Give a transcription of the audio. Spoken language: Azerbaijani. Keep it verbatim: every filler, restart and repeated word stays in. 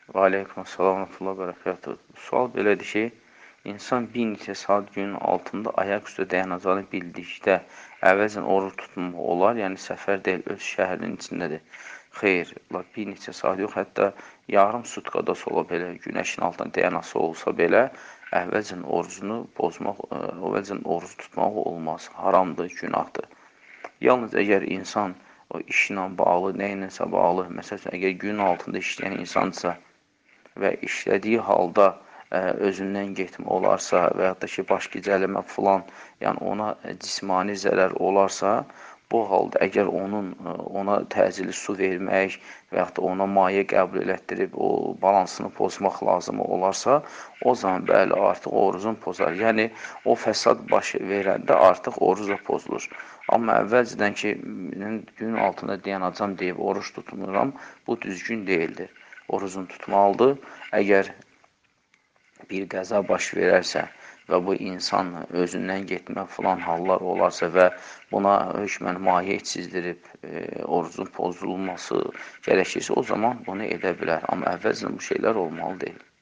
Və aleyhissalam və rahmetullah və bərəkatuhu. Sual belədir ki, insan bir neçə saat günün altında ayaq üstə dayanacağını bildikdə əvvəlcən oruç tutmaq olar, yəni səfər deyil, öz şəhərinin içindədir. Xeyr, bir neçə saat yox, hətta yarım sutkada ola belə, günəşin altında dayanası olsa belə, əvvəlcən orucunu pozmaq, əvvəlcən oruc tutmaq olmaz, haramdır, günahdır. Yalnız əgər insan o işlə bağlı, nə iləsə bağlı, məsələn, əgər günün altında işləyən insansa və işlədiyi halda ə, özündən getmə olarsa və yaxud da ki, baş gicəlləmə filan, yəni ona cismani zərər olarsa, bu halda əgər onun ona təcili su vermək və yaxud da ona maye qəbul elətdirib o balansını pozmaq lazım olarsa, o zaman bəli, artıq orucun pozar. Yəni, o fəsad baş verəndə artıq oruc da pozulur. Amma əvvəlcədən ki, günün altında dayanacam deyib oruç tutmuram, bu düzgün deyildir. Orucunu tutmalıdır. Əgər bir qəza baş verərsə və bu insan özündən getmə filan hallar olarsa və buna hökmən maye içizdirib e, orucun pozulması gərəkirsə, o zaman bunu edə bilər. Amma əvvəlcədən bu şeylər olmalı deyil.